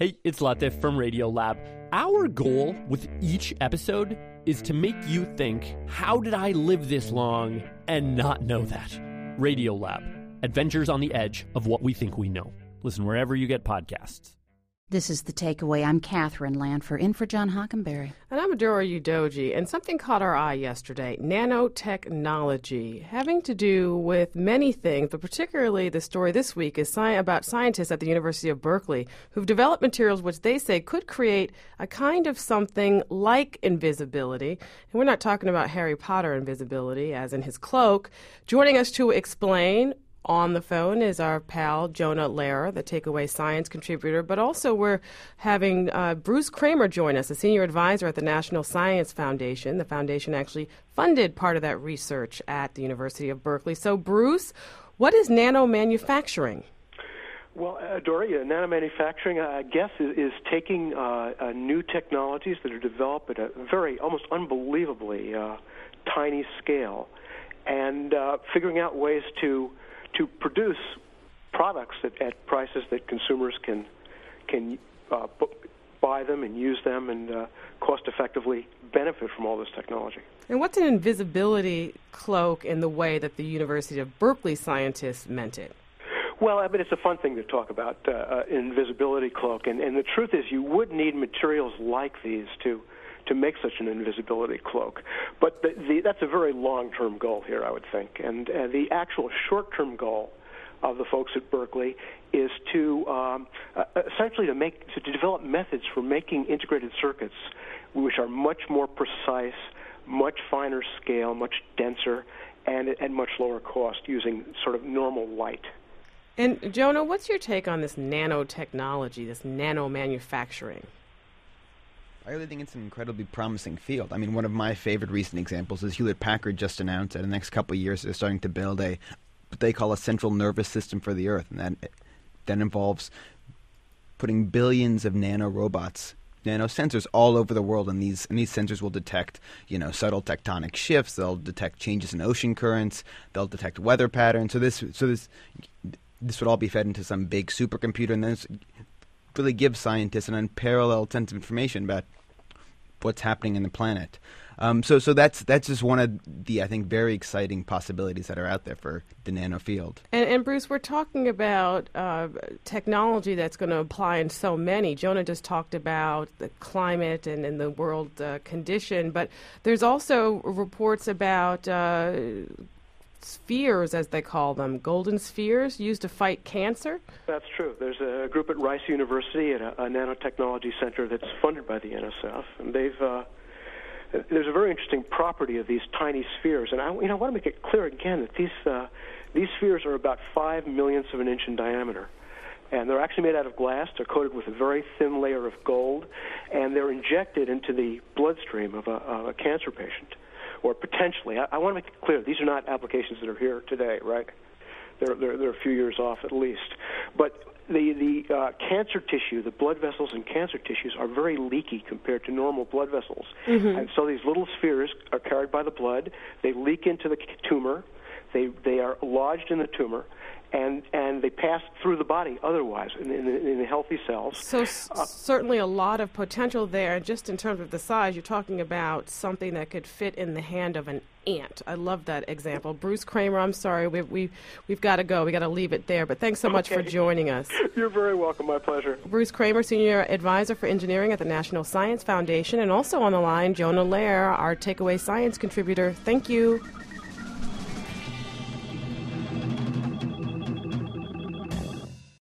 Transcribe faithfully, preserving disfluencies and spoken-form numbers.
Hey, it's Latif from Radiolab. Our goal with each episode is to make you think, how did I live this long and not know that? Radiolab, adventures on the edge of what we think we know. Listen wherever you get podcasts. This is The Takeaway. I'm Catherine Lanford, in for John Hockenberry. And I'm Adora Udoji, and something caught our eye yesterday, nanotechnology, having to do with many things, but particularly the story this week is sci- about scientists at the University of Berkeley who've developed materials which they say could create a kind of something like invisibility. And we're not talking about Harry Potter invisibility, as in his cloak. Joining us to explain on the phone is our pal, Jonah Lehrer, the Takeaway Science contributor, but also we're having uh, Bruce Kramer join us, a senior advisor at the National Science Foundation. The foundation actually funded part of that research at the University of Berkeley. So, Bruce, what is nanomanufacturing? Well, uh, Doria, nanomanufacturing, I guess, is, is taking uh, uh, new technologies that are developed at a very, almost unbelievably uh, tiny scale and uh, figuring out ways to to produce products at, at prices that consumers can can uh, b- buy them and use them and uh, cost-effectively benefit from all this technology. And what's an invisibility cloak in the way that the University of Berkeley scientists meant it? Well, I mean, it's a fun thing to talk about, uh, uh, invisibility cloak. And, and the truth is you would need materials like these to to make such an invisibility cloak. But the, the, that's a very long-term goal here, I would think. And uh, the actual short-term goal of the folks at Berkeley is to um, uh, essentially to make to develop methods for making integrated circuits which are much more precise, much finer scale, much denser, and at much lower cost using sort of normal light. And, Jonah, what's your take on this nanotechnology, this nanomanufacturing? I really think it's an incredibly promising field. I mean, one of my favorite recent examples is Hewlett-Packard just announced that in the next couple of years they're starting to build a what they call a central nervous system for the Earth, and that that involves putting billions of nanorobots, nanosensors all over the world, and these and these sensors will detect, you know, subtle tectonic shifts. They'll detect changes in ocean currents. They'll detect weather patterns. So this so this this would all be fed into some big supercomputer, and then it's really gives scientists an unparalleled sense of information about what's happening in the planet. Um, so, so that's that's just one of the, I think, very exciting possibilities that are out there for the nano field. And, and Bruce, we're talking about uh, technology that's going to apply in so many. Jonah just talked about the climate and, and the world uh, condition, but there's also reports about uh, spheres, as they call them, golden spheres used to fight cancer. That's true. There's a group at Rice University at a, a nanotechnology center that's funded by the N S F, and they've uh, there's a very interesting property of these tiny spheres, and I, you know, I want to make it clear again that these uh, these spheres are about five millionths of an inch in diameter, and they're actually made out of glass. They're coated with a very thin layer of gold, and they're injected into the bloodstream of a, of a cancer patient. Or potentially. I, I want to make it clear, these are not applications that are here today, right? They're, they're, they're a few years off at least. But the, the uh, cancer tissue, the blood vessels in cancer tissues are very leaky compared to normal blood vessels. Mm-hmm. And so these little spheres are carried by the blood. They leak into the tumor. They, they are lodged in the tumor. And, and they pass through the body otherwise in, in, in the healthy cells. So s- uh, certainly a lot of potential there. Just in terms of the size, you're talking about something that could fit in the hand of an ant. I love that example. Bruce Kramer, I'm sorry, we, we, we've got to go. We've got to leave it there. But thanks so much okay. for joining us. You're very welcome. My pleasure. Bruce Kramer, Senior Advisor for Engineering at the National Science Foundation. And also on the line, Jonah Lehrer, our Takeaway Science contributor. Thank you.